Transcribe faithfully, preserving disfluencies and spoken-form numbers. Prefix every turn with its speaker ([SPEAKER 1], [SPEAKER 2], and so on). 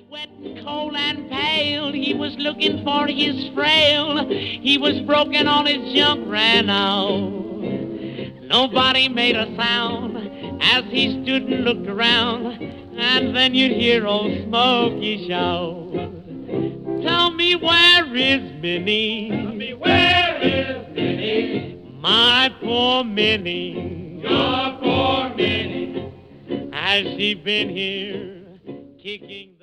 [SPEAKER 1] Wet, cold, and pale, he was looking for his frail. He was broken, all his junk ran out. Nobody made a sound as he stood and looked around. And then you'd hear old Smokey shout, "Tell me, where is Minnie?
[SPEAKER 2] Tell me, where is Minnie?
[SPEAKER 1] My poor Minnie.
[SPEAKER 2] Your poor Minnie.
[SPEAKER 1] Has she been here kicking?"